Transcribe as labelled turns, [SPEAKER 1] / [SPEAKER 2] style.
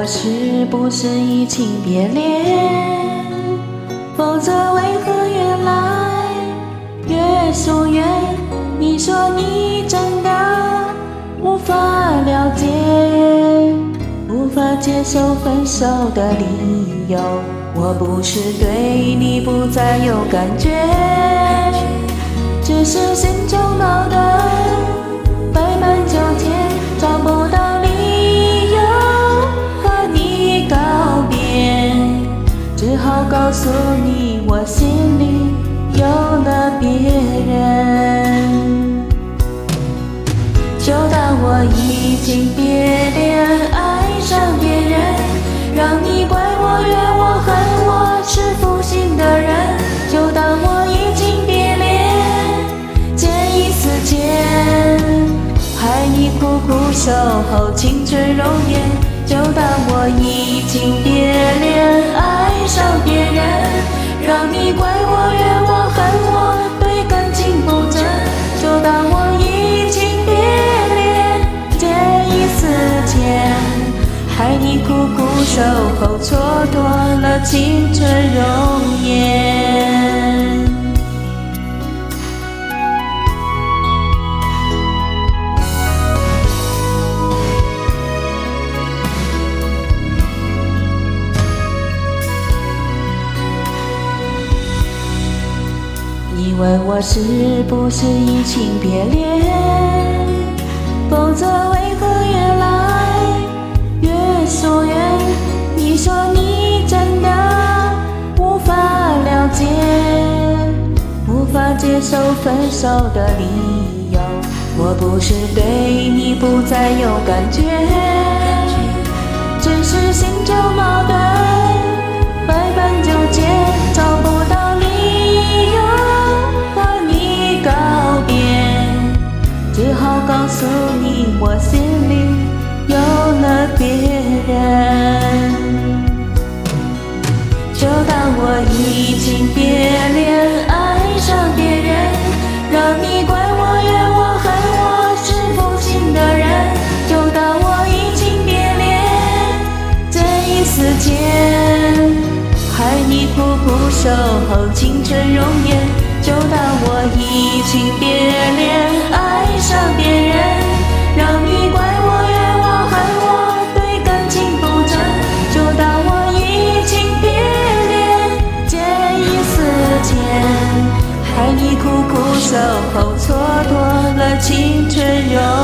[SPEAKER 1] 我是不是移情别恋？否则为何越来越疏远？你说你真的无法了解，无法接受分手的理由。我不是对你不再有感觉，只是心中矛盾，百般纠结，找不到理由和你告别，只好告诉你我心里有了别人。就当我已经别恋，爱上别人，让你怪我怨我恨我是负心的人。就当我已经别恋，见异思迁，害你苦苦守候青春容颜。就当我已经别恋，爱上别人，让你怪我怨我恨我对感情不真。就当我已经别恋，见异思迁，害你苦苦守候蹉跎了青春容颜。你问我是不是移情别恋？否则为何越来越疏远？你说你真的无法了解，无法接受分手的理由。我不是对你不再有感觉，只是心中矛盾，百般纠结，找不到理由和你告别，只好告诉你我心里有了别人。就当我已经别恋，爱上别人，让你怪我怨我恨我是负心的人。就当我已经别恋，见异思迁，害你苦苦守候青春容颜。就当我已经别恋，爱上别人，让你怪我怨我恨我对感情不真。就当我已经别恋，见异思迁，害你苦苦守候蹉跎了青春容